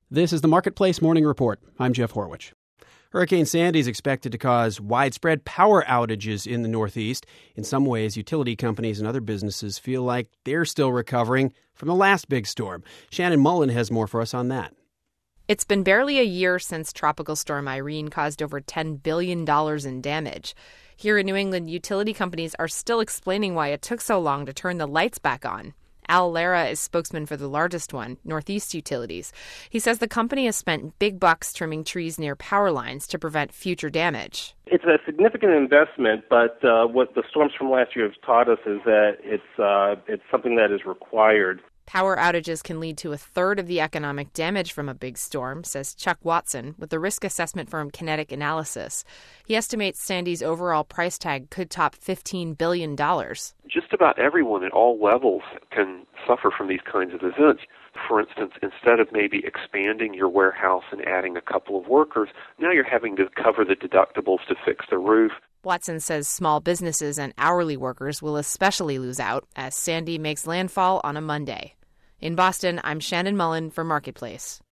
This is the Marketplace Morning Report. I'm Jeff Horwich. Hurricane Sandy is expected to cause widespread power outages in the Northeast. In some ways, utility companies and other businesses feel like they're still recovering from the last big storm. Shannon Mullen has more for us on that. It's been barely a year since Tropical Storm Irene caused over $10 billion in damage. Here in New England, utility companies are still explaining why it took so long to turn the lights back on. Al Lara is spokesman for the largest one, Northeast Utilities. He says the company has spent big bucks trimming trees near power lines to prevent future damage. It's a significant investment, but what the storms from last year have taught us is that it's something that is required. Power outages can lead to a third of the economic damage from a big storm, says Chuck Watson with the risk assessment firm Kinetic Analysis. He estimates Sandy's overall price tag could top $15 billion. Just about everyone at all levels can suffer from these kinds of events. For instance, instead of maybe expanding your warehouse and adding a couple of workers, now you're having to cover the deductibles to fix the roof. Watson says small businesses and hourly workers will especially lose out as Sandy makes landfall on a Monday. In Boston, I'm Shannon Mullen for Marketplace.